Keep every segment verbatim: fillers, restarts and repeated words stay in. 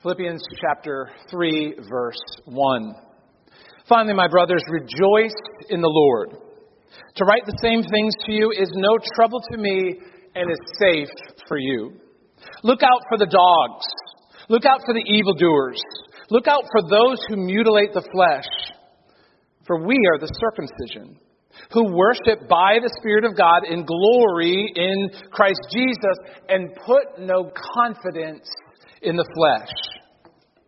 Philippians chapter three, verse one. Finally, my brothers, rejoice in the Lord. To write the same things to you is no trouble to me and is safe for you. Look out for the dogs. Look out for the evildoers. Look out for those who mutilate the flesh. For we are the circumcision, who worship by the Spirit of God in glory in Christ Jesus and put no confidence in the flesh.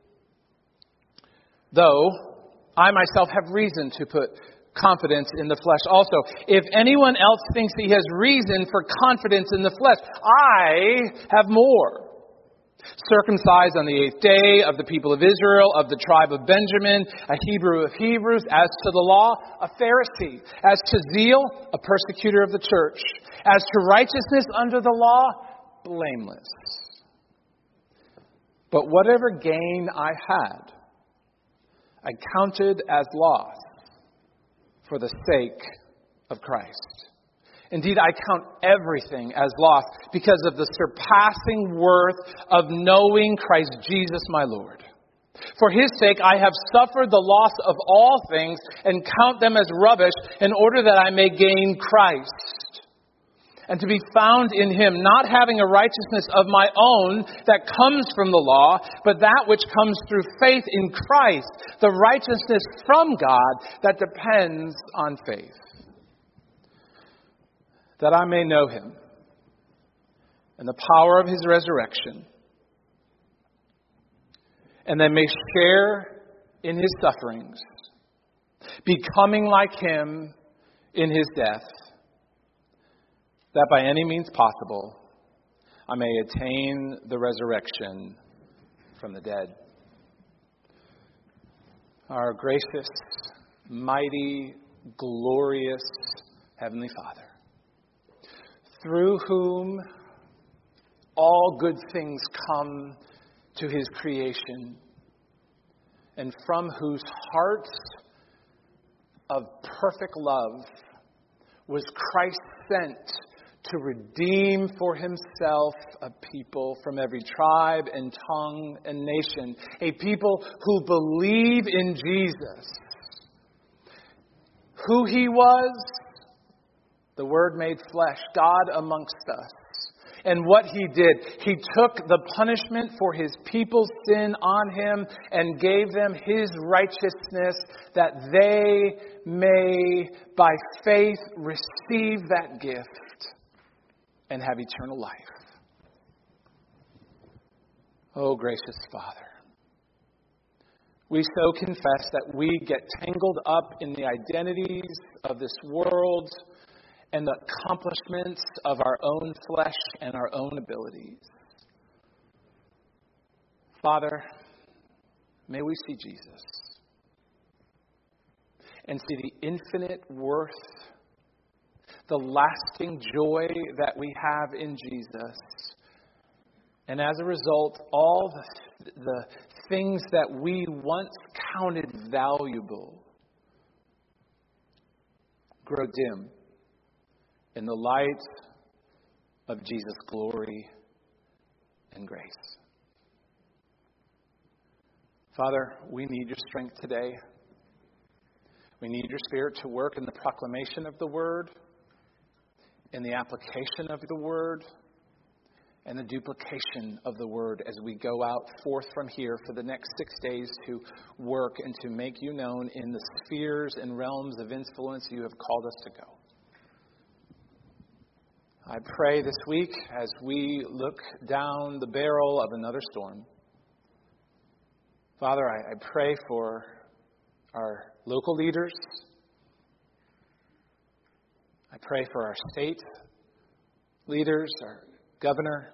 Though I myself have reason to put confidence in the flesh also. If anyone else thinks he has reason for confidence in the flesh, I have more. Circumcised on the eighth day, of the people of Israel, of the tribe of Benjamin, a Hebrew of Hebrews, as to the law, a Pharisee, as to zeal, a persecutor of the church, as to righteousness under the law, blameless. But whatever gain I had, I counted as loss for the sake of Christ. Indeed, I count everything as loss because of the surpassing worth of knowing Christ Jesus my Lord. For his sake, I have suffered the loss of all things and count them as rubbish in order that I may gain Christ and to be found in him, not having a righteousness of my own that comes from the law, but that which comes through faith in Christ, the righteousness from God that depends on faith. That I may know him and the power of his resurrection, and that may share in his sufferings, becoming like him in his death, that by any means possible I may attain the resurrection from the dead. Our gracious, mighty, glorious Heavenly Father, through whom all good things come to his creation, and from whose heart of perfect love was Christ sent to redeem for himself a people from every tribe and tongue and nation, a people who believe in Jesus. Who he was, the Word made flesh, God amongst us. And what he did, he took the punishment for his people's sin on him and gave them his righteousness that they may, by faith, receive that gift and have eternal life. Oh, gracious Father, we so confess that we get tangled up in the identities of this world and the accomplishments of our own flesh and our own abilities. Father, may we see Jesus and see the infinite worth, the lasting joy that we have in Jesus. And as a result, all the, the things that we once counted valuable grow dim in the light of Jesus' glory and grace. Father, we need your strength today. We need your Spirit to work in the proclamation of the Word, in the application of the Word, and the duplication of the Word as we go out forth from here for the next six days to work and to make you known in the spheres and realms of influence you have called us to go. I pray this week as we look down the barrel of another storm. Father, I, I pray for our local leaders. I pray for our state leaders, our governor,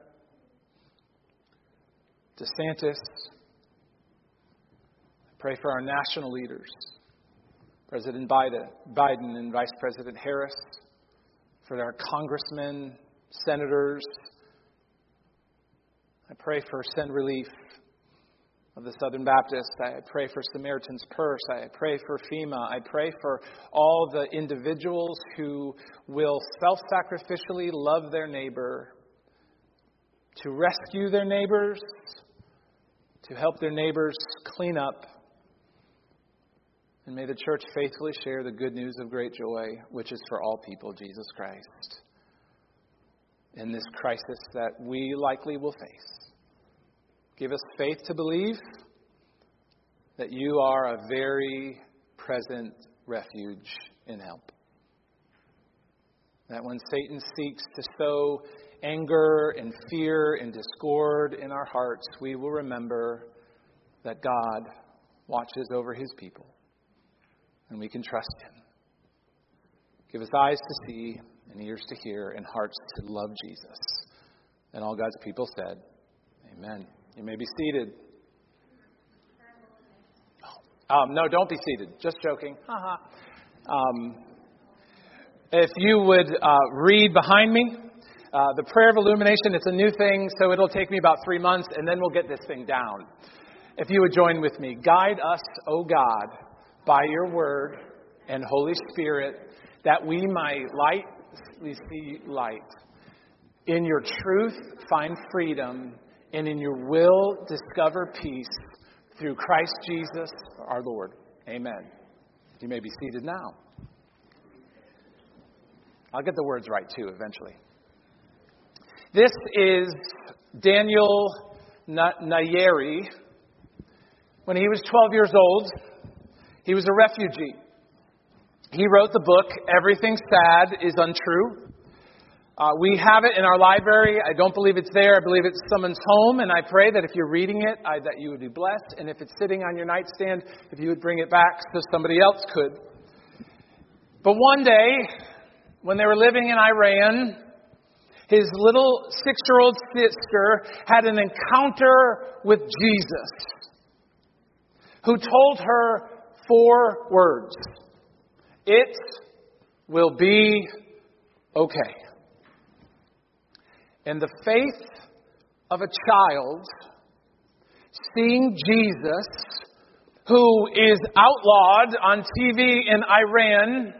DeSantis. I pray for our national leaders, President Biden, Biden and Vice President Harris, for our congressmen, senators. I pray for Send Relief of the Southern Baptist. I pray for Samaritan's Purse. I pray for FEMA. I pray for all the individuals who will self-sacrificially love their neighbor, to rescue their neighbors, to help their neighbors clean up. And may the church faithfully share the good news of great joy, which is for all people, Jesus Christ, in this crisis that we likely will face. Give us faith to believe that you are a very present refuge and help. That when Satan seeks to sow anger and fear and discord in our hearts, we will remember that God watches over his people and we can trust him. Give us eyes to see and ears to hear and hearts to love Jesus. And all God's people said, amen. You may be seated. Um, no, don't be seated. Just joking. um, if you would uh, read behind me, uh, the prayer of illumination, it's a new thing, so it'll take me about three months, and then we'll get this thing down. If you would join with me. Guide us, O God, by your word and Holy Spirit, that we might lightly see light. In your truth, find freedom, and in your will, discover peace. Through Christ Jesus, our Lord. Amen. You may be seated now. I'll get the words right, too, eventually. This is Daniel Nayeri. When he was twelve years old, he was a refugee. He wrote the book, Everything Sad is Untrue. Uh, we have it in our library. I don't believe it's there. I believe it's someone's home. And I pray that if you're reading it, I, that you would be blessed. And if it's sitting on your nightstand, if you would bring it back so somebody else could. But one day, when they were living in Iran, his little six-year-old sister had an encounter with Jesus, who told her four words. It will be okay. And the faith of a child seeing Jesus, who is outlawed on T V in Iran,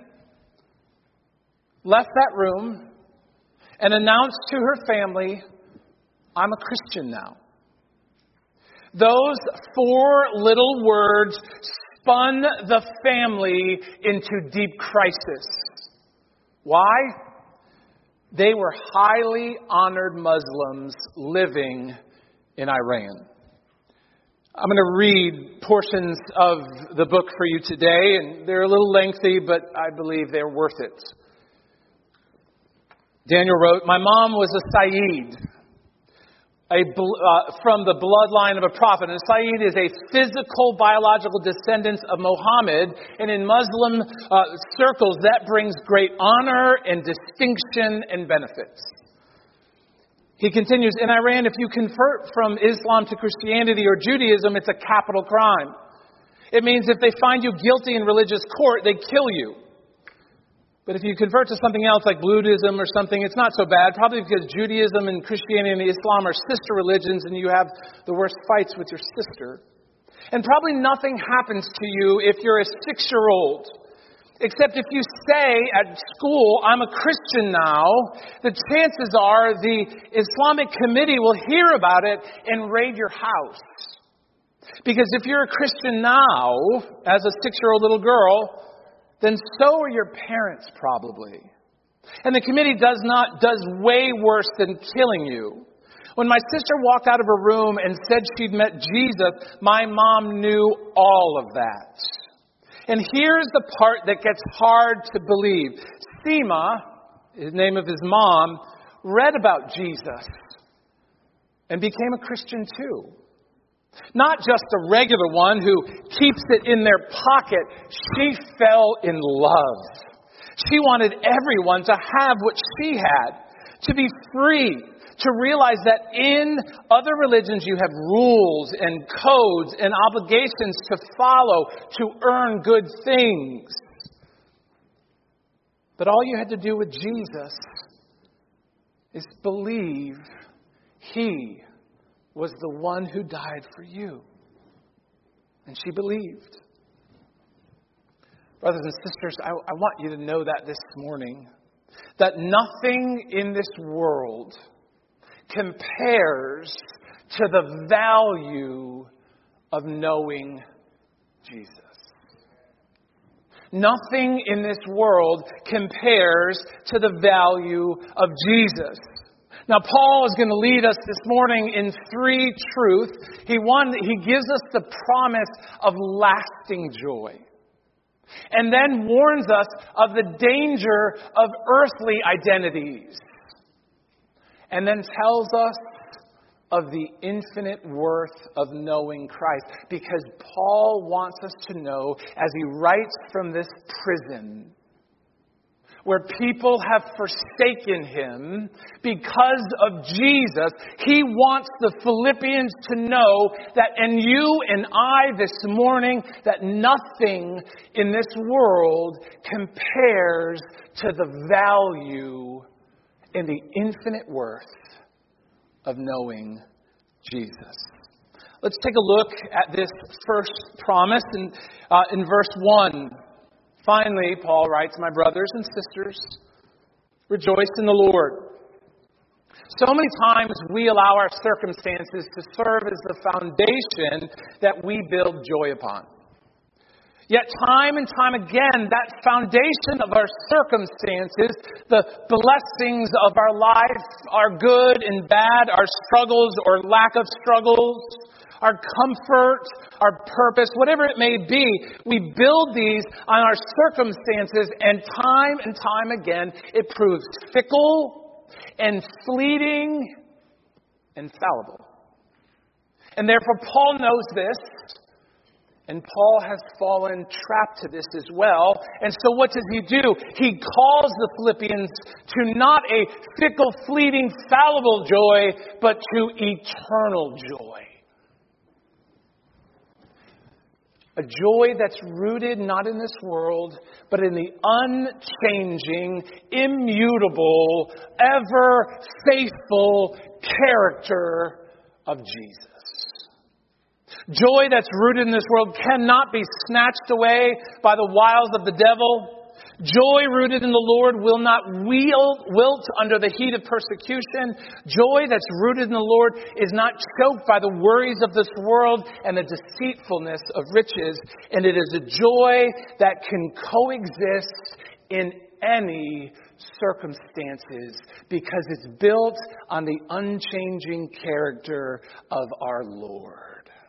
left that room and announced to her family, I'm a Christian now. Those four little words spun the family into deep crisis. Why? They were highly honored Muslims living in Iran. I'm going to read portions of the book for you today, and they're a little lengthy, but I believe they're worth it. Daniel wrote, my mom was a Sayyid, a, uh, from the bloodline of a prophet. And a Sayyid is a physical, biological descendant of Muhammad. And in Muslim uh, circles, that brings great honor and distinction and benefits. He continues, in Iran, if you convert from Islam to Christianity or Judaism, it's a capital crime. It means if they find you guilty in religious court, they kill you. But if you convert to something else like Buddhism or something, it's not so bad. Probably because Judaism and Christianity and Islam are sister religions and you have the worst fights with your sister. And probably nothing happens to you if you're a six-year-old. Except if you say at school, I'm a Christian now, the chances are the Islamic committee will hear about it and raid your house. Because if you're a Christian now, as a six-year-old little girl, then so are your parents probably. And the committee does not does way worse than killing you. When my sister walked out of her room and said she'd met Jesus, my mom knew all of that. And here's the part that gets hard to believe. Seema, the name of his mom, read about Jesus and became a Christian too. Not just a regular one who keeps it in their pocket. She fell in love. She wanted everyone to have what she had, to be free, to realize that in other religions you have rules and codes and obligations to follow to earn good things. But all you had to do with Jesus is believe He was the one who died for you. And she believed. Brothers and sisters, I, I want you to know that this morning, that nothing in this world compares to the value of knowing Jesus. Nothing in this world compares to the value of Jesus. Now, Paul is going to lead us this morning in three truths. He, one, he gives us the promise of lasting joy. And then warns us of the danger of earthly identities. And then tells us of the infinite worth of knowing Christ. Because Paul wants us to know, as he writes from this prison, where people have forsaken him because of Jesus, he wants the Philippians to know that in you and I this morning, that nothing in this world compares to the value and the infinite worth of knowing Jesus. Let's take a look at this first promise in, uh, in verse one. Finally, Paul writes, "My brothers and sisters, rejoice in the Lord." So many times we allow our circumstances to serve as the foundation that we build joy upon. Yet time and time again, that foundation of our circumstances, the blessings of our life, our good and bad, our struggles or lack of struggles, our comfort, our purpose, whatever it may be, we build these on our circumstances, and time and time again, it proves fickle and fleeting and fallible. And therefore, Paul knows this, and Paul has fallen trapped to this as well. And so what does he do? He calls the Philippians to not a fickle, fleeting, fallible joy, but to eternal joy. A joy that's rooted not in this world, but in the unchanging, immutable, ever faithful character of Jesus. Joy that's rooted in this world cannot be snatched away by the wiles of the devil. Joy rooted in the Lord will not wilt, wilt under the heat of persecution. Joy that's rooted in the Lord is not choked by the worries of this world and the deceitfulness of riches. And it is a joy that can coexist in any circumstances because it's built on the unchanging character of our Lord.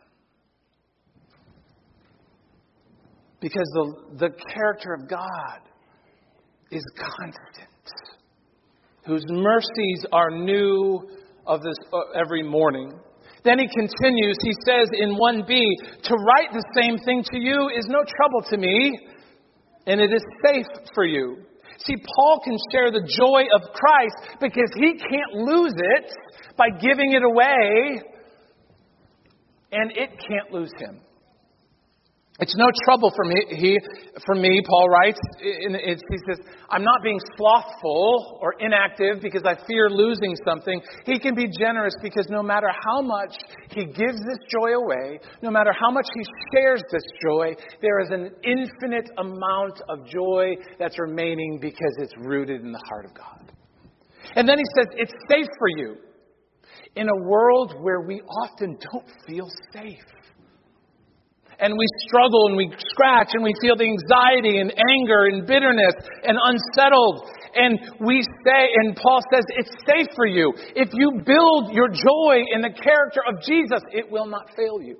Because the, the character of God is constant, whose mercies are new of this uh, every morning. Then he continues, he says in one B, to write the same thing to you is no trouble to me, and it is safe for you. See, Paul can share the joy of Christ because he can't lose it by giving it away, and it can't lose him. It's no trouble for me, he, for me, Paul writes, in, it, he says, I'm not being slothful or inactive because I fear losing something. He can be generous because no matter how much he gives this joy away, no matter how much he shares this joy, there is an infinite amount of joy that's remaining because it's rooted in the heart of God. And then he says, it's safe for you in a world where we often don't feel safe. And we struggle and we scratch and we feel the anxiety and anger and bitterness and unsettled. And we say, and Paul says, it's safe for you. If you build your joy in the character of Jesus, it will not fail you.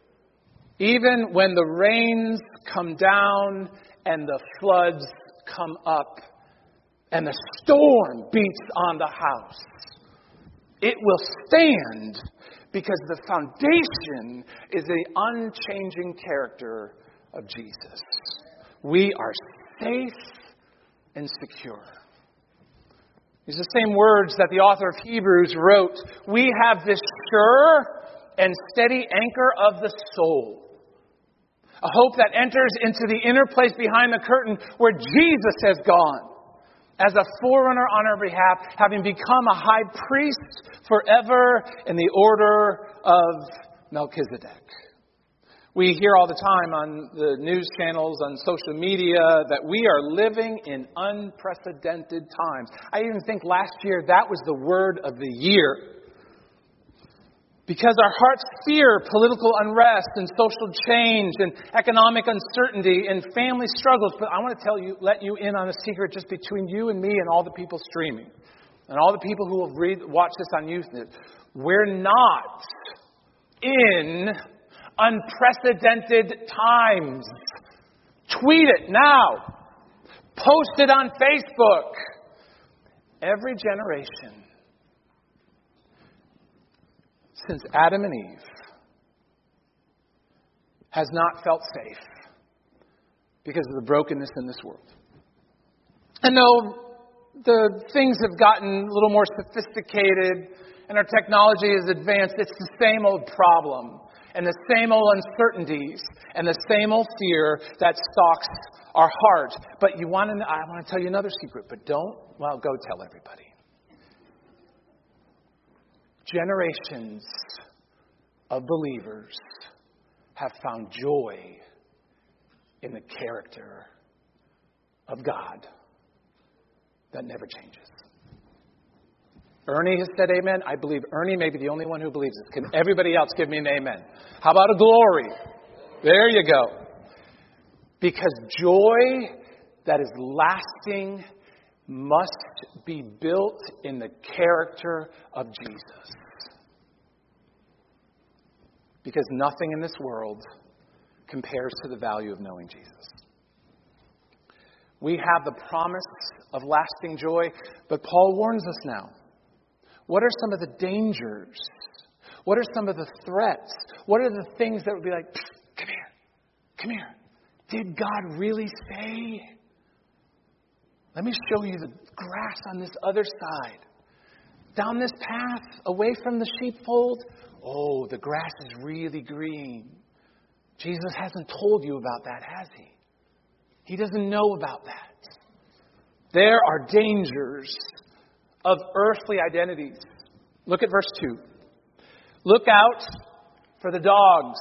Even when the rains come down and the floods come up and the storm beats on the house, it will stand. Because the foundation is the unchanging character of Jesus. We are safe and secure. These are the same words that the author of Hebrews wrote. We have this sure and steady anchor of the soul. A hope that enters into the inner place behind the curtain where Jesus has gone. As a forerunner on our behalf, having become a high priest forever in the order of Melchizedek. We hear all the time on the news channels, on social media, that we are living in unprecedented times. I even think last year that was the word of the year. Because our hearts fear political unrest and social change and economic uncertainty and family struggles. But I want to tell you, let you in on a secret just between you and me and all the people streaming and all the people who will read, watch this on YouthNet. We're not in unprecedented times. Tweet it now. Post it on Facebook. Every generation since Adam and Eve has not felt safe because of the brokenness in this world. And though the things have gotten a little more sophisticated and our technology has advanced, it's the same old problem and the same old uncertainties and the same old fear that stalks our heart. But you want to, I want to tell you another secret, but don't, well, go tell everybody. Generations of believers have found joy in the character of God that never changes. Ernie has said amen. I believe Ernie may be the only one who believes this. Can everybody else give me an amen? How about a glory? There you go. Because joy that is lasting must be built in the character of Jesus. Because nothing in this world compares to the value of knowing Jesus. We have the promise of lasting joy, but Paul warns us now. What are some of the dangers? What are some of the threats? What are the things that would be like, come here, come here. Did God really say? Let me show you the grass on this other side. Down this path, away from the sheepfold, oh, the grass is really green. Jesus hasn't told you about that, has he? He doesn't know about that. There are dangers of earthly identities. Look at verse two. Look out for the dogs.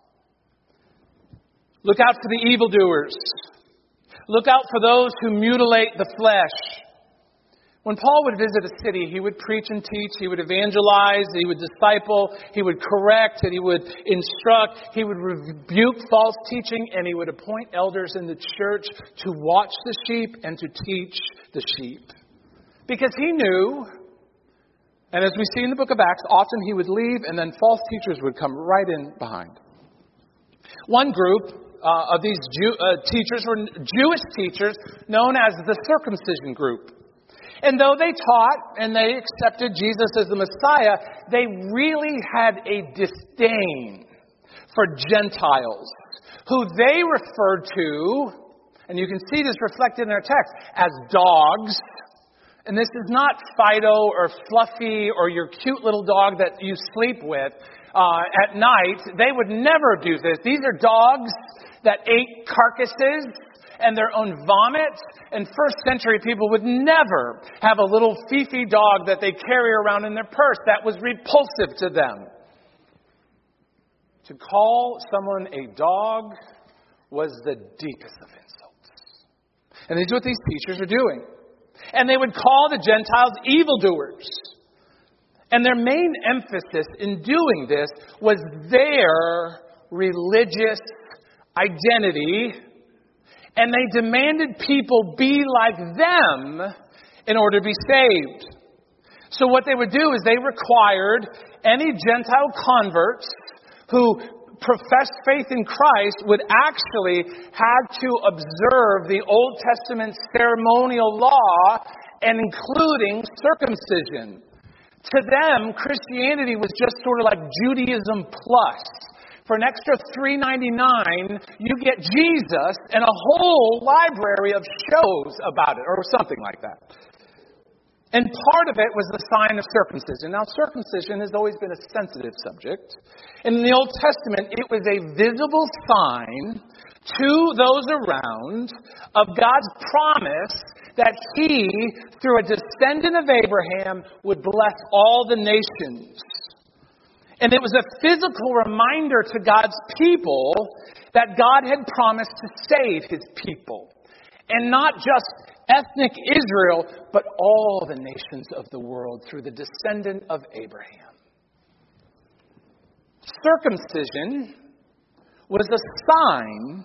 Look out for the evildoers. Look out for those who mutilate the flesh. When Paul would visit a city, he would preach and teach, he would evangelize, he would disciple, he would correct, and he would instruct, he would rebuke false teaching, and he would appoint elders in the church to watch the sheep and to teach the sheep. Because he knew, and as we see in the book of Acts, often he would leave and then false teachers would come right in behind. One group uh, of these Jew, uh, teachers were Jewish teachers known as the circumcision group. And though they taught and they accepted Jesus as the Messiah, they really had a disdain for Gentiles, who they referred to, and you can see this reflected in our text, as dogs. And this is not Fido or Fluffy or your cute little dog that you sleep with uh, at night. They would never do this. These are dogs that ate carcasses and their own vomit. And first century people would never have a little Fifi dog that they carry around in their purse. That was repulsive to them. To call someone a dog was the deepest of insults. And this is what these teachers are doing. And they would call the Gentiles evildoers. And their main emphasis in doing this was their religious identity. And they demanded people be like them in order to be saved. So what they would do is they required any Gentile converts who professed faith in Christ would actually have to observe the Old Testament ceremonial law, and including circumcision. To them, Christianity was just sort of like Judaism plus. For an extra three dollars and ninety-nine cents, you get Jesus and a whole library of shows about it, or something like that. And part of it was the sign of circumcision. Now, circumcision has always been a sensitive subject. And in the Old Testament, it was a visible sign to those around of God's promise that He, through a descendant of Abraham, would bless all the nations. And it was a physical reminder to God's people that God had promised to save His people. And not just ethnic Israel, but all the nations of the world through the descendant of Abraham. Circumcision was a sign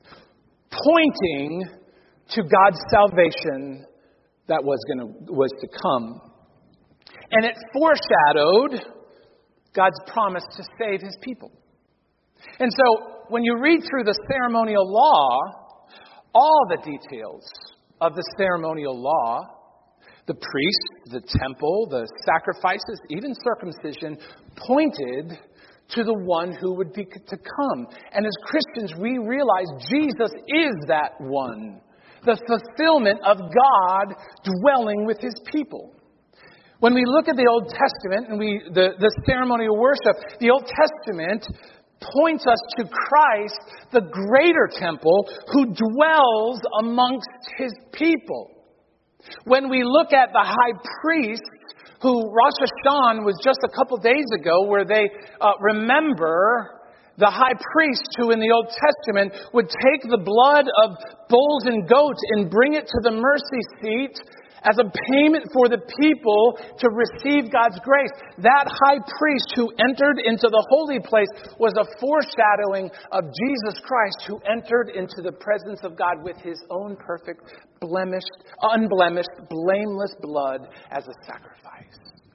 pointing to God's salvation that was going to was to come. And it foreshadowed God's promise to save his people. And so when you read through the ceremonial law, all the details of the ceremonial law, the priest, the temple, the sacrifices, even circumcision, pointed to the one who would be to come. And as Christians, we realize Jesus is that one, the fulfillment of God dwelling with his people. When we look at the Old Testament and we the, the ceremonial worship, the Old Testament points us to Christ, the greater temple, who dwells amongst his people. When we look at the high priest, who Rosh Hashanah was just a couple days ago, where they uh, remember the high priest who in the Old Testament would take the blood of bulls and goats and bring it to the mercy seat as a payment for the people to receive God's grace. That high priest who entered into the holy place was a foreshadowing of Jesus Christ, who entered into the presence of God with his own perfect, blemished, unblemished, blameless blood as a sacrifice.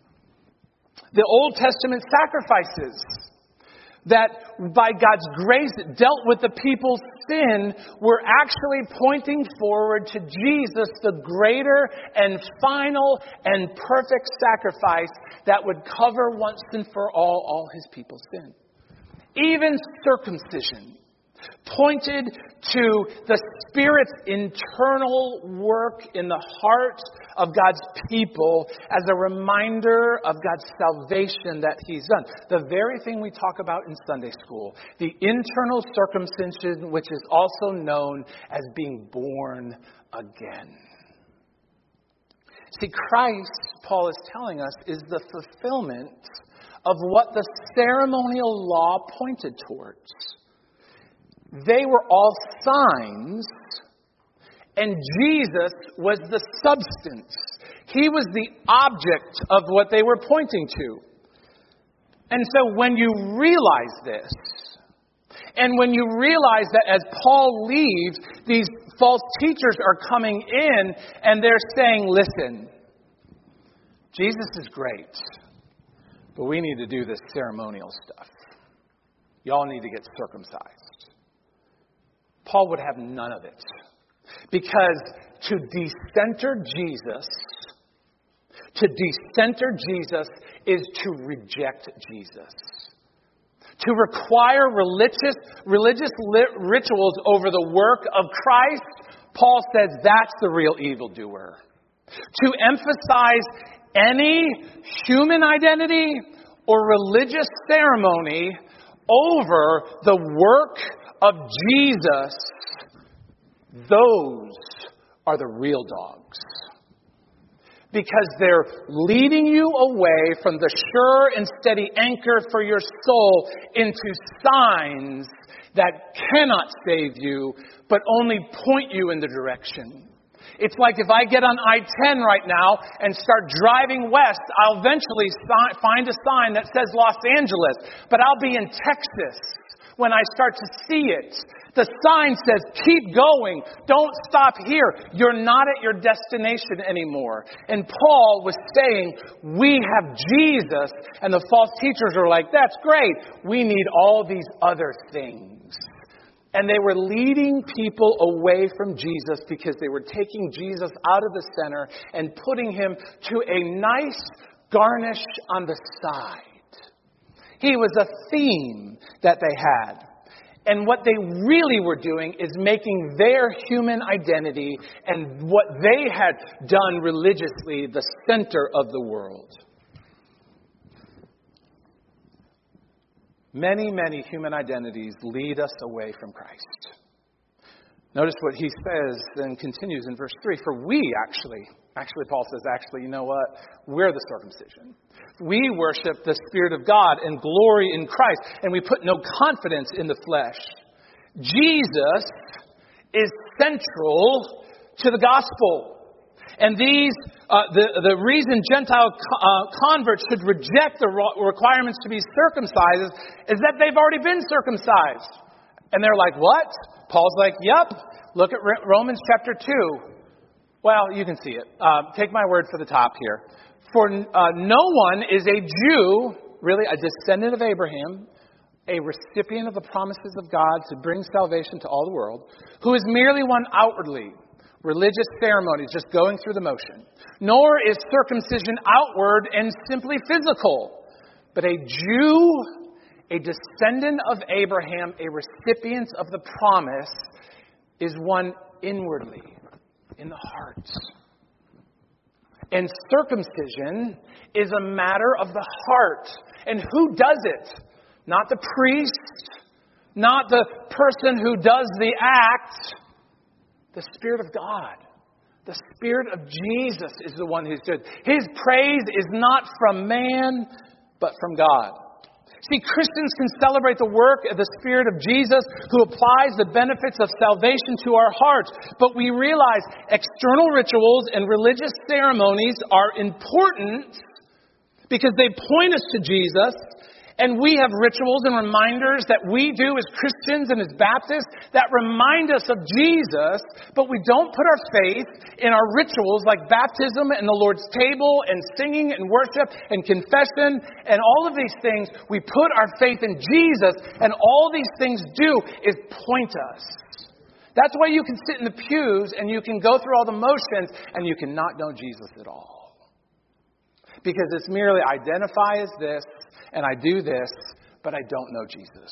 The Old Testament sacrifices that by God's grace dealt with the people's sin were actually pointing forward to Jesus, the greater and final and perfect sacrifice that would cover once and for all all his people's sin. Even circumcision pointed to the Spirit's internal work in the heart of God's people as a reminder of God's salvation that he's done. The very thing we talk about in Sunday school, the internal circumcision, which is also known as being born again. See, Christ, Paul is telling us, is the fulfillment of what the ceremonial law pointed towards. They were all signs, and Jesus was the substance. He was the object of what they were pointing to. And so when you realize this, and when you realize that as Paul leaves, these false teachers are coming in, and they're saying, listen, Jesus is great, but we need to do this ceremonial stuff. Y'all need to get circumcised. Paul would have none of it. Because to decenter Jesus, to decenter Jesus is to reject Jesus. To require religious, religious rituals over the work of Christ, Paul says that's the real evildoer. To emphasize any human identity or religious ceremony over the work of Jesus, those are the real dogs. Because they're leading you away from the sure and steady anchor for your soul into signs that cannot save you, but only point you in the direction. It's like if I get on I ten right now and start driving west, I'll eventually find a sign that says Los Angeles, but I'll be in Texas when I start to see it. The sign says, keep going. Don't stop here. You're not at your destination anymore. And Paul was saying, we have Jesus. And the false teachers are like, that's great. We need all these other things. And they were leading people away from Jesus because they were taking Jesus out of the center and putting him to a nice garnish on the side. He was a theme that they had. And what they really were doing is making their human identity and what they had done religiously the center of the world. Many, many human identities lead us away from Christ. Notice what he says and continues in verse three. For we actually, actually Paul says, actually, you know what? We're the circumcision. We worship the Spirit of God and glory in Christ, and we put no confidence in the flesh. Jesus is central to the gospel. And these, uh, the, the reason Gentile co- uh, converts should reject the ro- requirements to be circumcised is that they've already been circumcised. And they're like, what? Paul's like, yep. Look at Re- Romans chapter two. Well, you can see it. Uh, take my word for the top here. For uh, no one is a Jew, really a descendant of Abraham, a recipient of the promises of God to bring salvation to all the world, who is merely one outwardly, religious ceremonies, just going through the motion. Nor is circumcision outward and simply physical, but a Jew, a descendant of Abraham, a recipient of the promise, is one inwardly, in the heart. And circumcision is a matter of the heart. And who does it? Not the priest, not the person who does the act. The Spirit of God. The Spirit of Jesus is the one who's good. His praise is not from man, but from God. See, Christians can celebrate the work of the Spirit of Jesus who applies the benefits of salvation to our hearts. But we realize external rituals and religious ceremonies are important because they point us to Jesus. And we have rituals and reminders that we do as Christians and as Baptists that remind us of Jesus, but we don't put our faith in our rituals like baptism and the Lord's table and singing and worship and confession and all of these things. We put our faith in Jesus, and all these things do is point us. That's why you can sit in the pews and you can go through all the motions and you cannot know Jesus at all. Because it's merely identify as this, and I do this, but I don't know Jesus.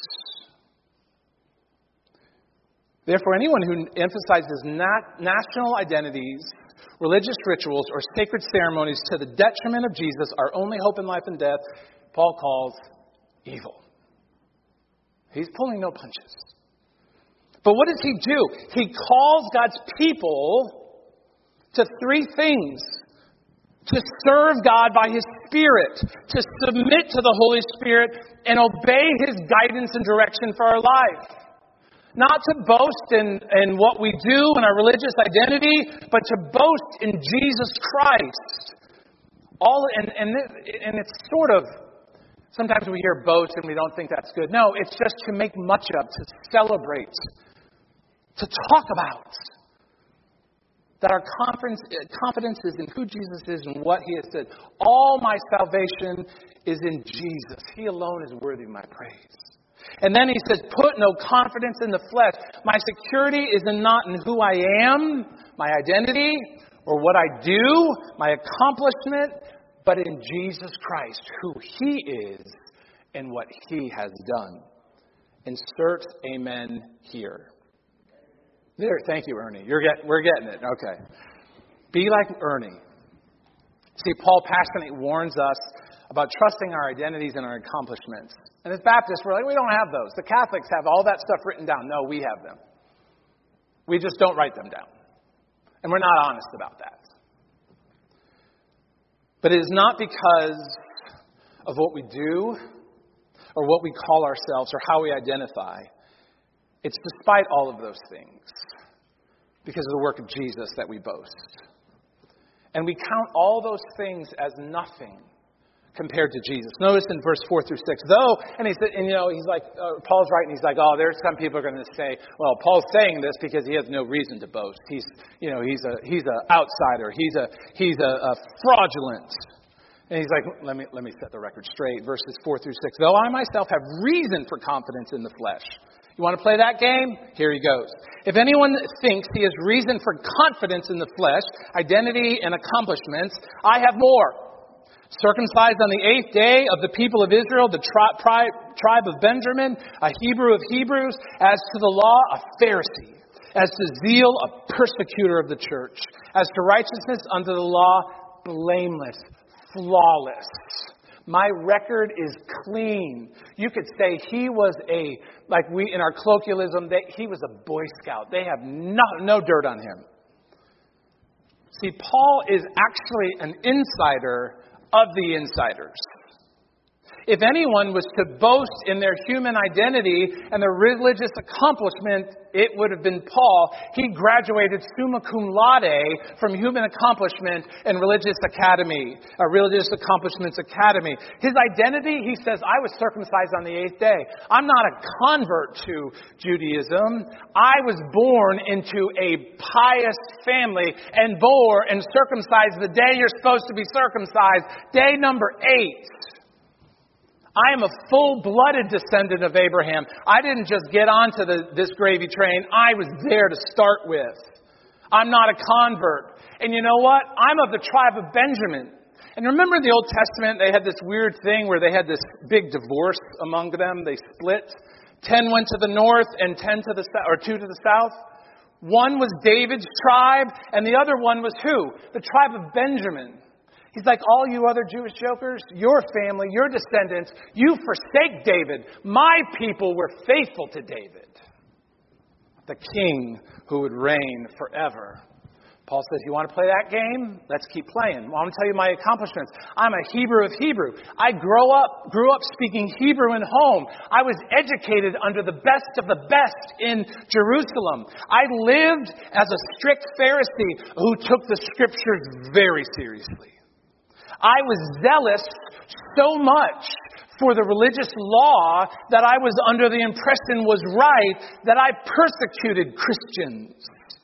Therefore, anyone who emphasizes nat- national identities, religious rituals, or sacred ceremonies to the detriment of Jesus, our only hope in life and death, Paul calls evil. He's pulling no punches. But what does he do? He calls God's people to three things. To serve God by His Spirit, to submit to the Holy Spirit, and obey His guidance and direction for our life. Not to boast in, in what we do in our religious identity, but to boast in Jesus Christ. All and, and, and it's sort of, sometimes we hear boast and we don't think that's good. No, it's just to make much of, to celebrate, to talk about. That our confidence is in who Jesus is and what He has said. All my salvation is in Jesus. He alone is worthy of my praise. And then he says, put no confidence in the flesh. My security is in not in who I am, my identity, or what I do, my accomplishment, but in Jesus Christ, who He is and what He has done. Insert amen here. There, thank you, Ernie. You're get, we're getting it. Okay. Be like Ernie. See, Paul passionately warns us about trusting our identities and our accomplishments. And as Baptists, we're like, we don't have those. The Catholics have all that stuff written down. No, we have them. We just don't write them down. And we're not honest about that. But it is not because of what we do or what we call ourselves or how we identify. It's despite all of those things, because of the work of Jesus, that we boast. And we count all those things as nothing compared to Jesus. Notice in verse four through six, though, and he said, and you know, he's like, uh, Paul's right, and he's like, oh, there's some people are going to say, well, Paul's saying this because he has no reason to boast. He's, you know, he's a he's an outsider. He's a he's a, a fraudulent. And he's like, let me let me set the record straight. Verses four through six. Though I myself have reason for confidence in the flesh. You want to play that game? Here he goes. If anyone thinks he has reason for confidence in the flesh, identity and accomplishments, I have more. Circumcised on the eighth day of the people of Israel, the tri- tri- tribe of Benjamin, a Hebrew of Hebrews, as to the law, a Pharisee, as to zeal, a persecutor of the church, as to righteousness under the law, blameless, flawless. My record is clean. You could say he was a, like we in our colloquialism, they, he was a Boy Scout. They have no, no dirt on him. See, Paul is actually an insider of the insiders. If anyone was to boast in their human identity and their religious accomplishment, it would have been Paul. He graduated summa cum laude from Human Accomplishment and Religious Academy, a Religious Accomplishments Academy. His identity, he says, I was circumcised on the eighth day. I'm not a convert to Judaism. I was born into a pious family and bore and circumcised the day you're supposed to be circumcised, day number eight. I am a full-blooded descendant of Abraham. I didn't just get onto the, this gravy train. I was there to start with. I'm not a convert. And you know what? I'm of the tribe of Benjamin. And remember in the Old Testament, they had this weird thing where they had this big divorce among them. They split. Ten went to the north and ten to the south, or two to the south. One was David's tribe, and the other one was who? The tribe of Benjamin. He's like, all you other Jewish jokers, your family, your descendants, you forsake David. My people were faithful to David, the king who would reign forever. Paul says, you want to play that game? Let's keep playing. Well, I'm going to tell you my accomplishments. I'm a Hebrew of Hebrew. I grew up, grew up speaking Hebrew in home. I was educated under the best of the best in Jerusalem. I lived as a strict Pharisee who took the scriptures very seriously. I was zealous so much for the religious law that I was under the impression was right that I persecuted Christians.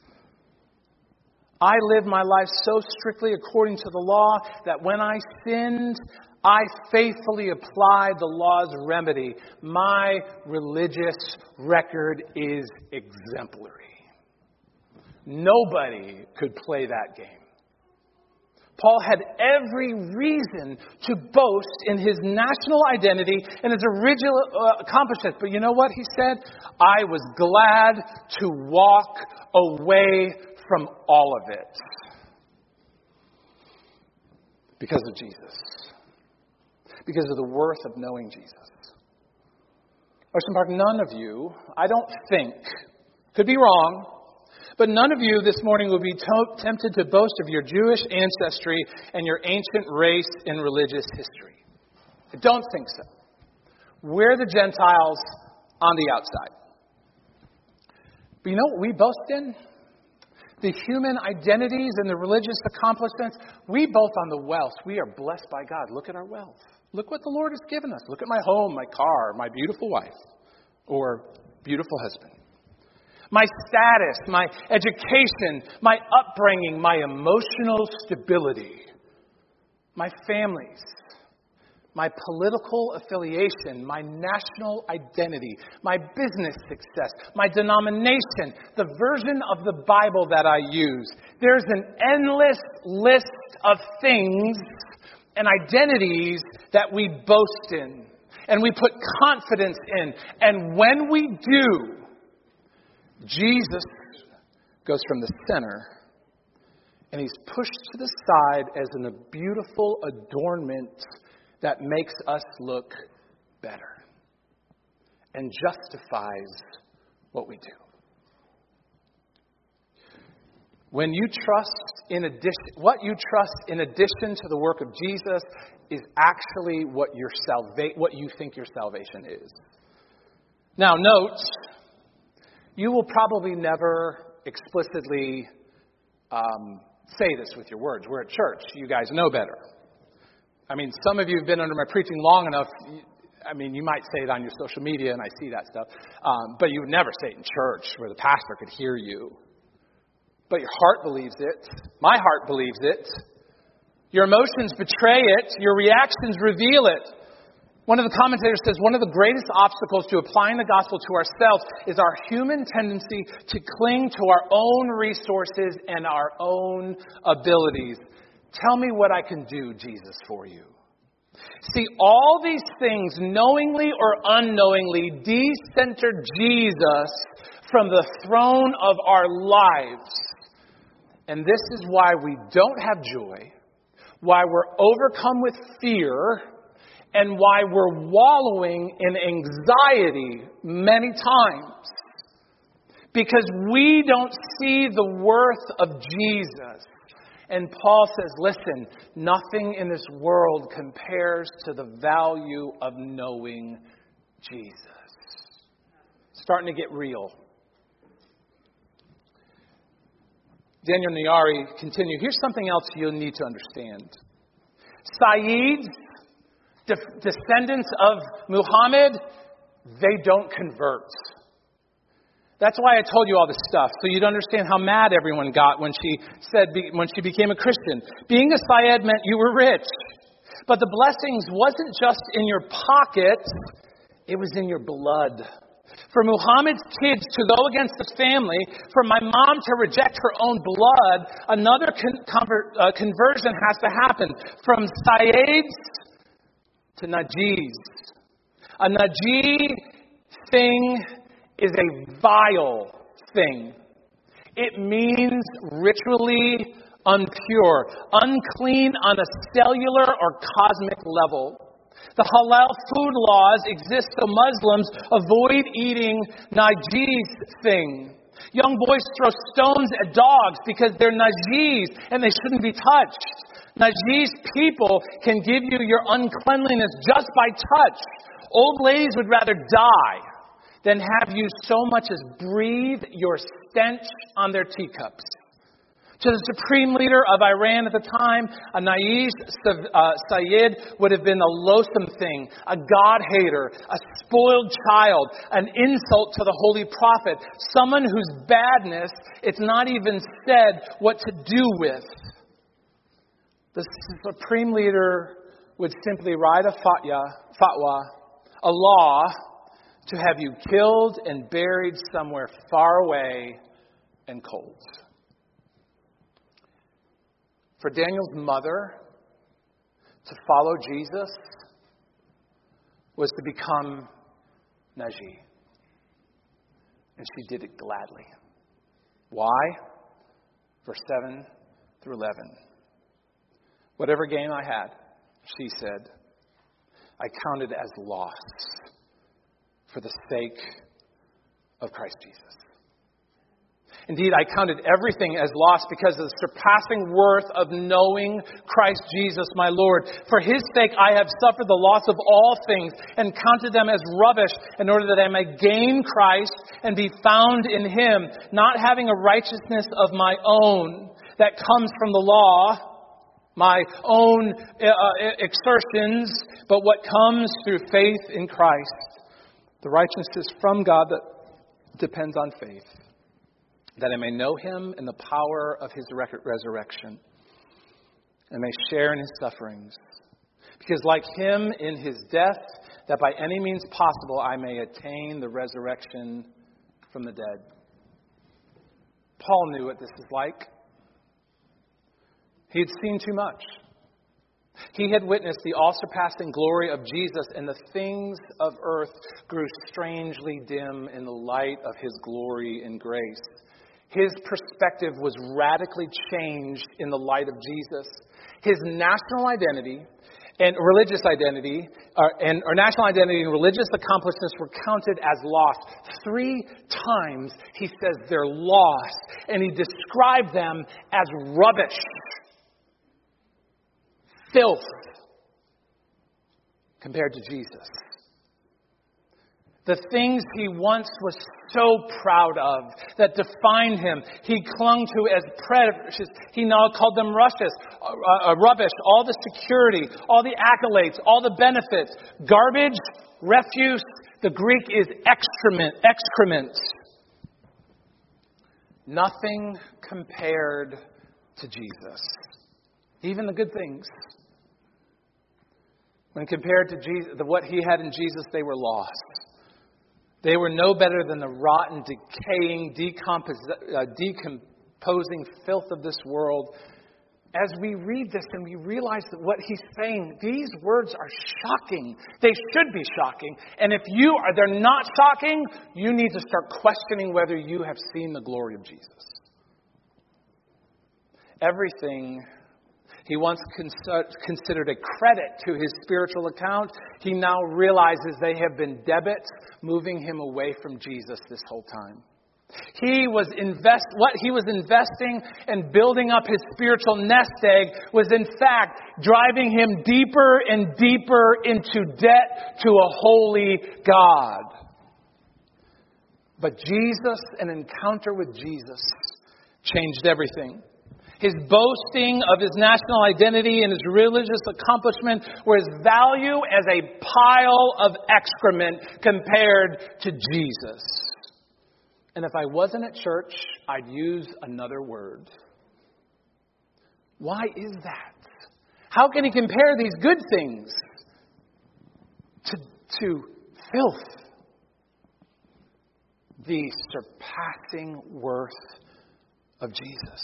I lived my life so strictly according to the law that when I sinned, I faithfully applied the law's remedy. My religious record is exemplary. Nobody could play that game. Paul had every reason to boast in his national identity and his original uh, accomplishments. But you know what he said? I was glad to walk away from all of it because of Jesus. Because of the worth of knowing Jesus. Ocean Park, none of you, I don't think, could be wrong, but none of you this morning will be to- tempted to boast of your Jewish ancestry and your ancient race in religious history. I don't think so. We're the Gentiles on the outside. But you know what we boast in? The human identities and the religious accomplishments. We boast on the wealth. We are blessed by God. Look at our wealth. Look what the Lord has given us. Look at my home, my car, my beautiful wife, or beautiful husband. My status, my education, my upbringing, my emotional stability, my families, my political affiliation, my national identity, my business success, my denomination, the version of the Bible that I use. There's an endless list of things and identities that we boast in and we put confidence in. And when we do, Jesus goes from the center and he's pushed to the side as a beautiful adornment that makes us look better and justifies what we do. When you trust in addition, what you trust in addition to the work of Jesus is actually what your salva- what you think your salvation is. Now, note, you will probably never explicitly um, say this with your words. We're at church. You guys know better. I mean, some of you have been under my preaching long enough. I mean, you might say it on your social media, and I see that stuff. Um, but you would never say it in church where the pastor could hear you. But your heart believes it. My heart believes it. Your emotions betray it. Your reactions reveal it. One of the commentators says one of the greatest obstacles to applying the gospel to ourselves is our human tendency to cling to our own resources and our own abilities. Tell me what I can do, Jesus, for you. See, all these things, knowingly or unknowingly, de-center Jesus from the throne of our lives. And this is why we don't have joy, why we're overcome with fear, and why we're wallowing in anxiety many times. Because we don't see the worth of Jesus. And Paul says, listen, nothing in this world compares to the value of knowing Jesus. Starting to get real. Daniel Nayari continued, here's something else you'll need to understand. Sayyids, de- descendants of Muhammad, they don't convert. That's why I told you all this stuff, so you'd understand how mad everyone got when she said when she became a Christian. Being a Sayyid meant you were rich. But the blessings wasn't just in your pocket, it was in your blood. For Muhammad's kids to go against the family, for my mom to reject her own blood, another con- convert, uh, conversion has to happen. From Sayyids to Najis. A Naji thing is a vile thing. It means ritually unpure, unclean on a cellular or cosmic level. The halal food laws exist so Muslims avoid eating Najis thing. Young boys throw stones at dogs because they're Najis and they shouldn't be touched. Najis people can give you your uncleanliness just by touch. Old ladies would rather die than have you so much as breathe your stench on their teacups. To the supreme leader of Iran at the time, a Najis uh, Sayyid would have been a loathsome thing, a God-hater, a spoiled child, an insult to the Holy Prophet, someone whose badness it's not even said what to do with. The supreme leader would simply write a fatwa, fatwa, a law, to have you killed and buried somewhere far away and cold. For Daniel's mother to follow Jesus was to become Naji. And she did it gladly. Why? Verse seven through eleven. Whatever gain I had, she said, I counted as loss for the sake of Christ Jesus. Indeed, I counted everything as loss because of the surpassing worth of knowing Christ Jesus, my Lord. For his sake, I have suffered the loss of all things and counted them as rubbish in order that I may gain Christ and be found in him, not having a righteousness of my own that comes from the law, my own uh, exertions, but what comes through faith in Christ. The righteousness from God that depends on faith, that I may know him in the power of his resurrection and may share in his sufferings. Because like him in his death, that by any means possible I may attain the resurrection from the dead. Paul knew what this was like. He had seen too much. He had witnessed the all-surpassing glory of Jesus, and the things of earth grew strangely dim in the light of his glory and grace. His perspective was radically changed in the light of Jesus. His national identity and religious identity, or, and, or national identity and religious accomplishments were counted as lost. Three times he says they're lost, and he described them as rubbish, filth, compared to Jesus. The things he once was so proud of that defined him, he clung to as precious. He now called them rushes, uh, uh, rubbish, all the security, all the accolades, all the benefits, garbage, refuse. The Greek is excrement, excrement. Nothing compared to Jesus. Even the good things. When compared to Jesus, what he had in Jesus, they were lost. They were no better than the rotten, decaying, decompos- uh, decomposing filth of this world. As we read this and we realize that what he's saying, these words are shocking. They should be shocking. And if you are, they're not shocking, you need to start questioning whether you have seen the glory of Jesus. Everything he once considered a credit to his spiritual account, he now realizes they have been debits, moving him away from Jesus this whole time. He was invest what he was investing and building up his spiritual nest egg was in fact driving him deeper and deeper into debt to a holy God. But Jesus, an encounter with Jesus, changed everything. His boasting of his national identity and his religious accomplishment were his value as a pile of excrement compared to Jesus. And if I wasn't at church, I'd use another word. Why is that? How can he compare these good things to, to filth? The surpassing worth of Jesus.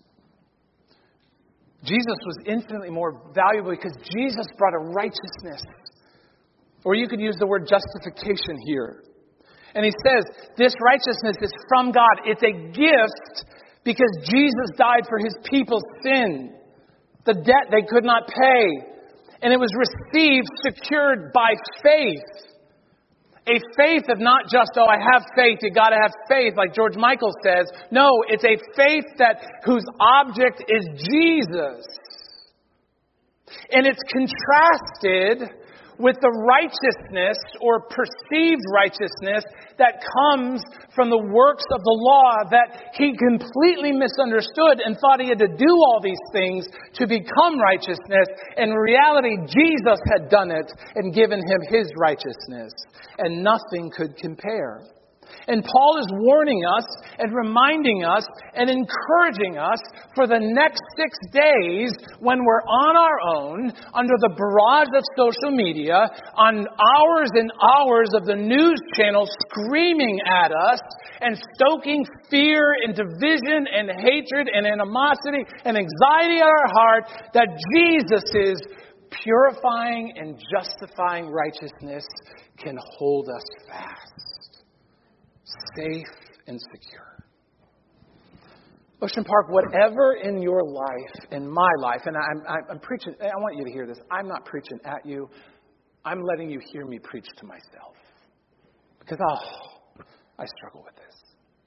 Jesus was infinitely more valuable because Jesus brought a righteousness. Or you could use the word justification here. And he says, this righteousness is from God. It's a gift because Jesus died for his people's sin. The debt they could not pay. And it was received, secured by faith. A faith of not just, oh, I have faith, you got to have faith, like George Michael says. No, it's a faith that whose object is Jesus. And it's contrasted with the righteousness or perceived righteousness that comes from the works of the law that he completely misunderstood and thought he had to do all these things to become righteousness. In reality, Jesus had done it and given him his righteousness, and nothing could compare. And Paul is warning us and reminding us and encouraging us for the next six days when we're on our own, under the barrage of social media, on hours and hours of the news channels screaming at us and stoking fear and division and hatred and animosity and anxiety at our heart, that Jesus' purifying and justifying righteousness can hold us fast, safe and secure. Ocean Park, whatever in your life, in my life, and I'm, I'm preaching, I want you to hear this. I'm not preaching at you. I'm letting you hear me preach to myself. Because, oh, I struggle with this.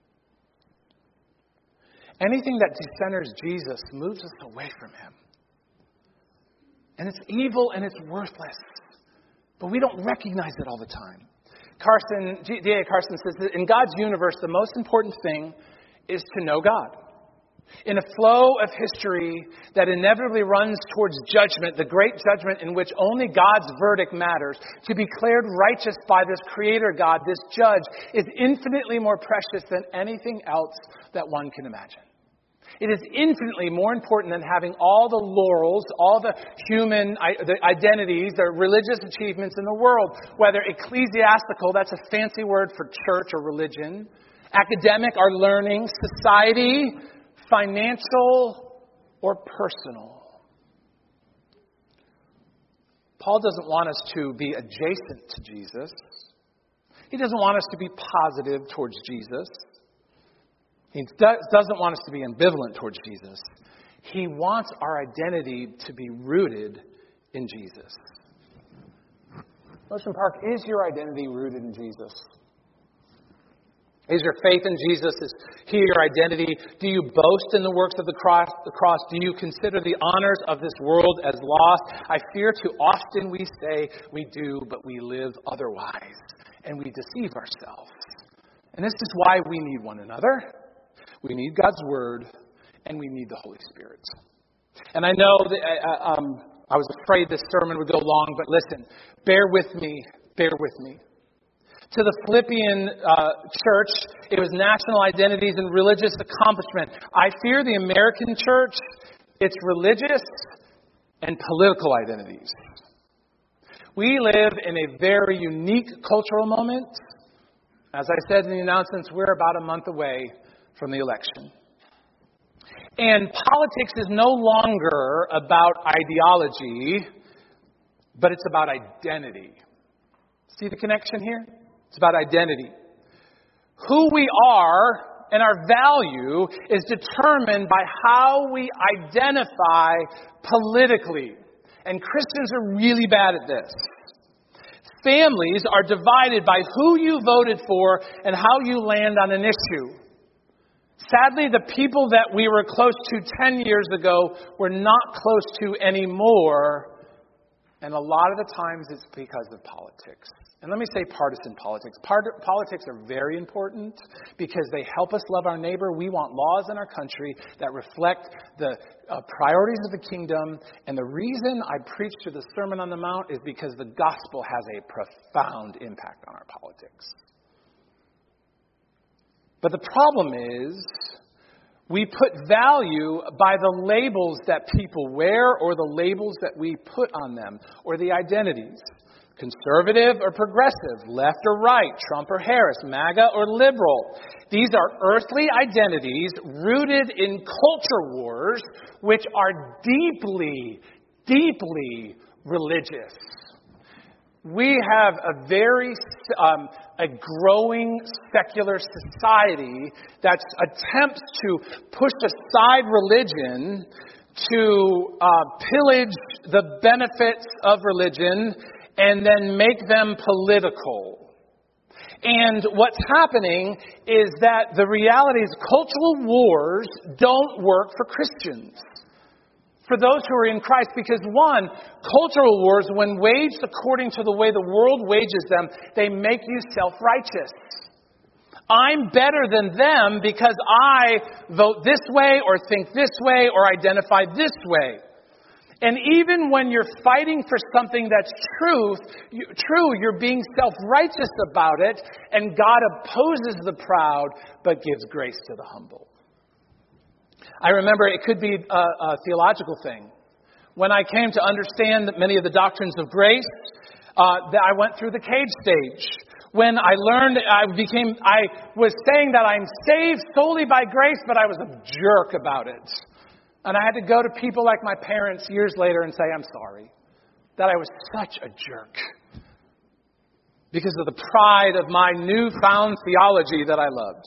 Anything that decenters Jesus moves us away from him. And it's evil and it's worthless. But we don't recognize it all the time. Carson, D A Carson says that in God's universe, the most important thing is to know God. In a flow of history that inevitably runs towards judgment, the great judgment in which only God's verdict matters, to be declared righteous by this Creator God, this Judge, is infinitely more precious than anything else that one can imagine. It is infinitely more important than having all the laurels, all the human the identities, the religious achievements in the world, whether ecclesiastical, that's a fancy word for church or religion, academic, our learning, society, financial, or personal. Paul doesn't want us to be adjacent to Jesus. He doesn't want us to be positive towards Jesus. He doesn't want us to be ambivalent towards Jesus. He wants our identity to be rooted in Jesus. Ocean Park, is your identity rooted in Jesus? Is your faith in Jesus? Is he your identity? Do you boast in the works of the cross? The cross? Do you consider the honors of this world as lost? I fear too often we say we do, but we live otherwise. And we deceive ourselves. And this is why we need one another. We need God's Word, and we need the Holy Spirit. And I know that uh, um, I was afraid this sermon would go long, but listen, bear with me, bear with me. To the Philippian uh, church, it was national identities and religious accomplishment. I fear the American church, it's religious and political identities. We live in a very unique cultural moment. As I said in the announcements, we're about a month away from the election. And politics is no longer about ideology, but it's about identity. See the connection here? It's about identity. Who we are and our value is determined by how we identify politically. And Christians are really bad at this. Families are divided by who you voted for and how you land on an issue. Sadly, the people that we were close to ten years ago, we're not close to anymore. And a lot of the times it's because of politics. And let me say partisan politics. Part- politics are very important because they help us love our neighbor. We want laws in our country that reflect the uh, priorities of the kingdom. And the reason I preach to the Sermon on the Mount is because the gospel has a profound impact on our politics. But the problem is, we put value by the labels that people wear or the labels that we put on them or the identities. Conservative or progressive, left or right, Trump or Harris, MAGA or liberal. These are earthly identities rooted in culture wars, which are deeply, deeply religious. We have a very um, a growing secular society that attempts to push aside religion to uh, pillage the benefits of religion and then make them political. And what's happening is that the reality is cultural wars don't work for Christians. For those who are in Christ, because one, cultural wars, when waged according to the way the world wages them, they make you self-righteous. I'm better than them because I vote this way or think this way or identify this way. And even when you're fighting for something that's truth, you, true, you're being self-righteous about it, and God opposes the proud but gives grace to the humble. I remember it could be a, a theological thing. When I came to understand many of the doctrines of grace, uh, that I went through the cage stage. When I learned, I became, I was saying that I'm saved solely by grace, but I was a jerk about it. And I had to go to people like my parents years later and say, I'm sorry, that I was such a jerk because of the pride of my newfound theology that I loved.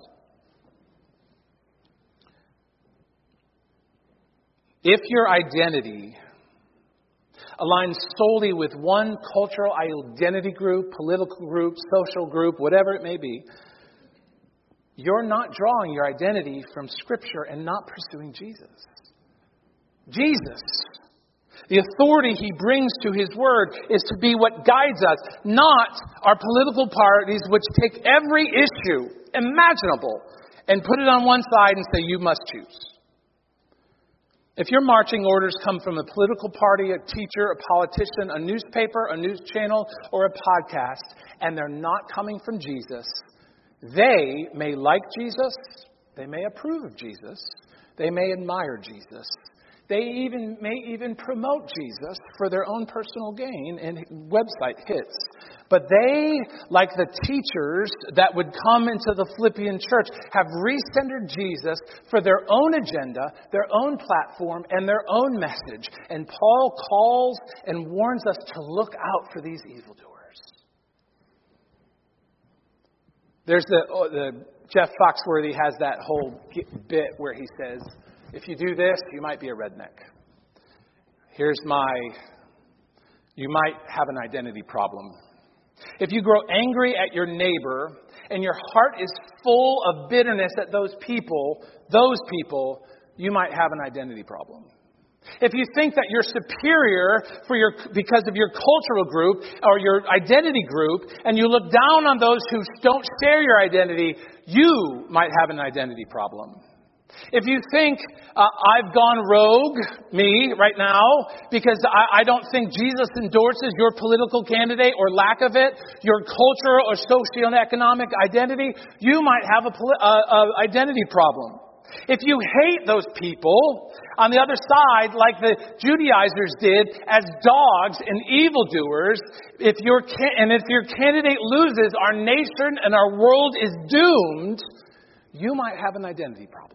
If your identity aligns solely with one cultural identity group, political group, social group, whatever it may be, you're not drawing your identity from Scripture and not pursuing Jesus. Jesus, the authority He brings to His Word, is to be what guides us, not our political parties which take every issue imaginable and put it on one side and say, you must choose. If your marching orders come from a political party, a teacher, a politician, a newspaper, a news channel, or a podcast, and they're not coming from Jesus, they may like Jesus, they may approve of Jesus, they may admire Jesus, they even may even promote Jesus for their own personal gain and website hits. But they, like the teachers that would come into the Philippian church, have recentered Jesus for their own agenda, their own platform, and their own message. And Paul calls and warns us to look out for these evildoers. There's the, oh, the Jeff Foxworthy has that whole bit where he says, if you do this, you might be a redneck. Here's my, you might have an identity problem. If you grow angry at your neighbor and your heart is full of bitterness at those people, those people, you might have an identity problem. If you think that you're superior for your because of your cultural group or your identity group, and you look down on those who don't share your identity, you might have an identity problem. If you think uh, I've gone rogue, me, right now, because I, I don't think Jesus endorses your political candidate or lack of it, your cultural or socioeconomic identity, you might have a, a, a identity problem. If you hate those people, on the other side, like the Judaizers did, as dogs and evildoers, if your and if your candidate loses, our nation and our world is doomed, you might have an identity problem.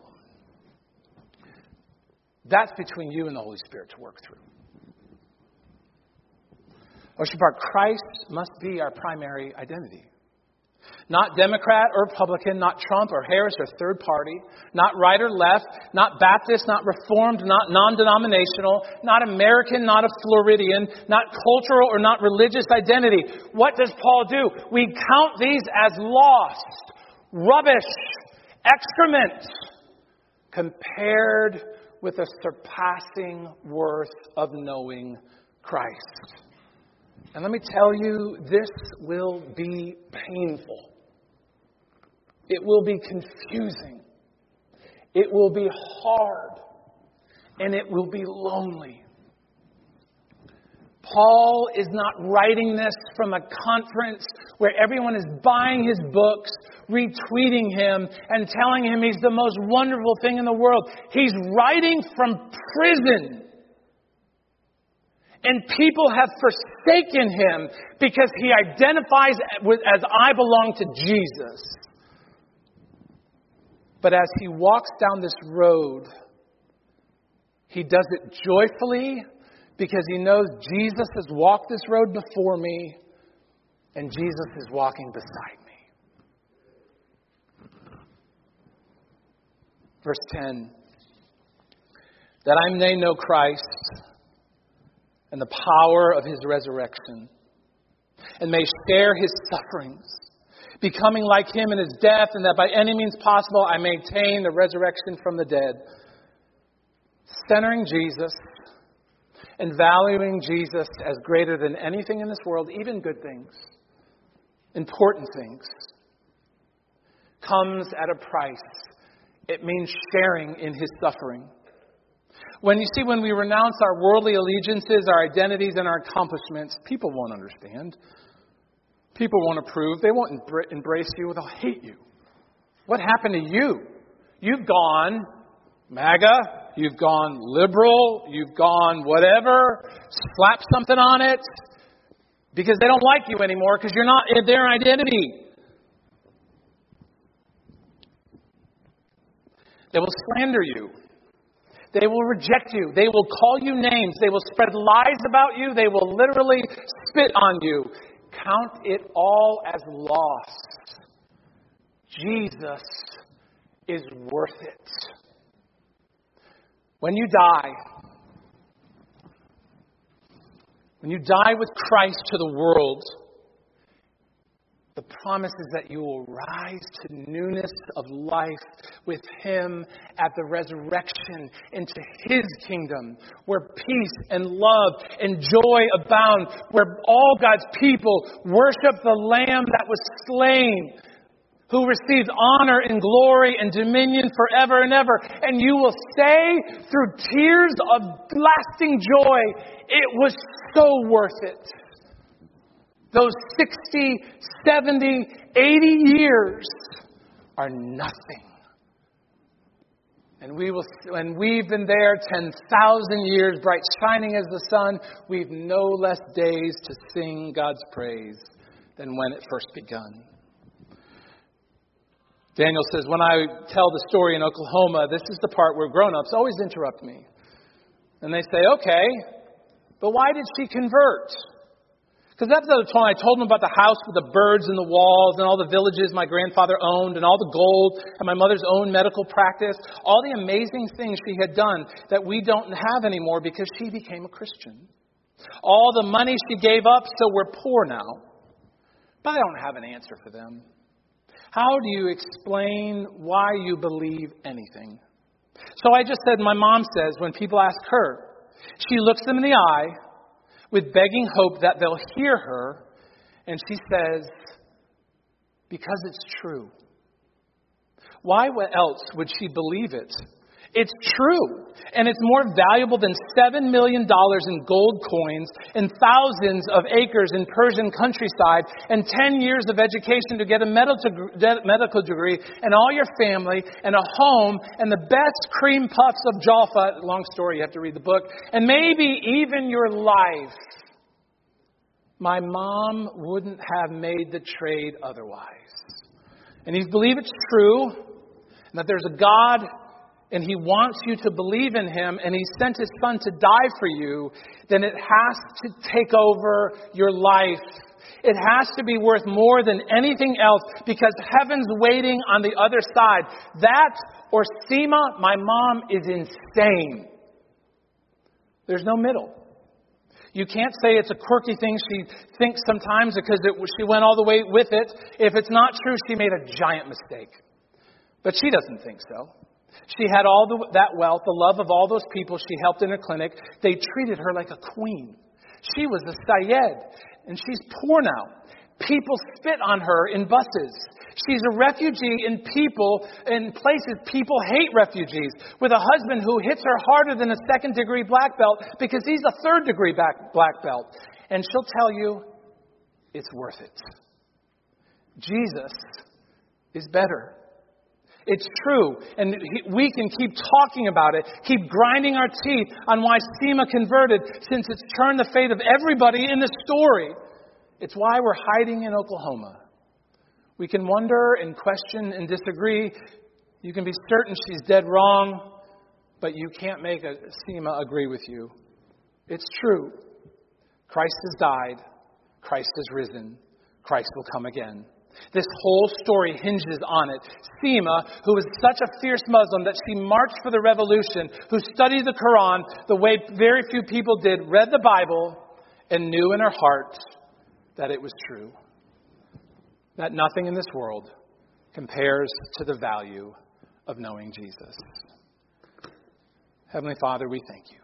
That's between you and the Holy Spirit to work through. Ocean Park, Christ must be our primary identity. Not Democrat or Republican, not Trump or Harris or third party, not right or left, not Baptist, not Reformed, not non-denominational, not American, not a Floridian, not cultural or not religious identity. What does Paul do? We count these as lost, rubbish, excrement. compared with the surpassing worth of knowing Christ. And let me tell you, this will be painful. It will be confusing. It will be hard. And it will be lonely. Paul is not writing this from a conference where everyone is buying his books, retweeting him, and telling him he's the most wonderful thing in the world. He's writing from prison. And people have forsaken him because he identifies with, as I belong to Jesus. But as he walks down this road, he does it joyfully because he knows Jesus has walked this road before me and Jesus is walking beside me. Verse ten. That I may know Christ and the power of his resurrection, and may share his sufferings, becoming like him in his death, and that by any means possible I may attain the resurrection from the dead. Centering Jesus and valuing Jesus as greater than anything in this world, even good things, important things, comes at a price. It means sharing in his suffering. When you see, when we renounce our worldly allegiances, our identities, and our accomplishments, people won't understand. People won't approve. They won't embrace you. They'll hate you. What happened to you? You've gone MAGA. You've gone liberal. You've gone whatever. Slap something on it. Because they don't like you anymore because you're not in their identity. They will slander you. They will reject you. They will call you names. They will spread lies about you. They will literally spit on you. Count it all as loss. Jesus is worth it. When you die, when you die with Christ to the world, the promise is that you will rise to newness of life with him at the resurrection into his kingdom, where peace and love and joy abound, where all God's people worship the Lamb that was slain, who receives honor and glory and dominion forever and ever. And you will say through tears of lasting joy, it was so worth it. Those sixty, seventy, eighty years are nothing. And we will, when we've been there ten thousand years, bright shining as the sun, we've no less days to sing God's praise than when it first begun. Daniel says, when I tell the story in Oklahoma, this is the part where grown-ups always interrupt me. And they say, okay, but why did she convert? Because that's the time I told them about the house with the birds in the walls and all the villages my grandfather owned and all the gold and my mother's own medical practice, all the amazing things she had done that we don't have anymore because she became a Christian. All the money she gave up, so we're poor now. But I don't have an answer for them. How do you explain why you believe anything? So I just said, my mom says, when people ask her, she looks them in the eye with begging hope that they'll hear her, and she says, because it's true. Why else would she believe it? It's true, and it's more valuable than seven million dollars in gold coins and thousands of acres in Persian countryside and ten years of education to get a medical degree and all your family and a home and the best cream puffs of Jaffa. Long story, you have to read the book. And maybe even your life. My mom wouldn't have made the trade otherwise. And if you believe it's true, and that there's a God, and he wants you to believe in him, and he sent his son to die for you, then it has to take over your life. It has to be worth more than anything else because heaven's waiting on the other side. That, or Seema, my mom, is insane. There's no middle. You can't say it's a quirky thing she thinks sometimes because it, she went all the way with it. If it's not true, she made a giant mistake. But she doesn't think so. She had all the, that wealth, the love of all those people she helped in her clinic. They treated her like a queen. She was a Sayed, and she's poor now. People spit on her in buses. She's a refugee in people, in places people hate refugees, with a husband who hits her harder than a second degree black belt because he's a third degree black belt. And she'll tell you, it's worth it. Jesus is better. It's true. And we can keep talking about it, keep grinding our teeth on why Seema converted, since it's turned the fate of everybody in the story. It's why we're hiding in Oklahoma. We can wonder and question and disagree. You can be certain she's dead wrong, but you can't make a Seema agree with you. It's true. Christ has died. Christ has risen. Christ will come again. This whole story hinges on it. Seema, who was such a fierce Muslim that she marched for the revolution, who studied the Quran the way very few people did, read the Bible, and knew in her heart that it was true. That nothing in this world compares to the value of knowing Jesus. Heavenly Father, we thank you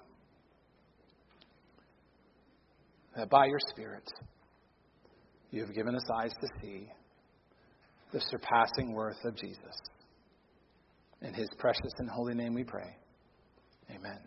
that by your Spirit, you have given us eyes to see the surpassing worth of Jesus. In his precious and holy name we pray. Amen.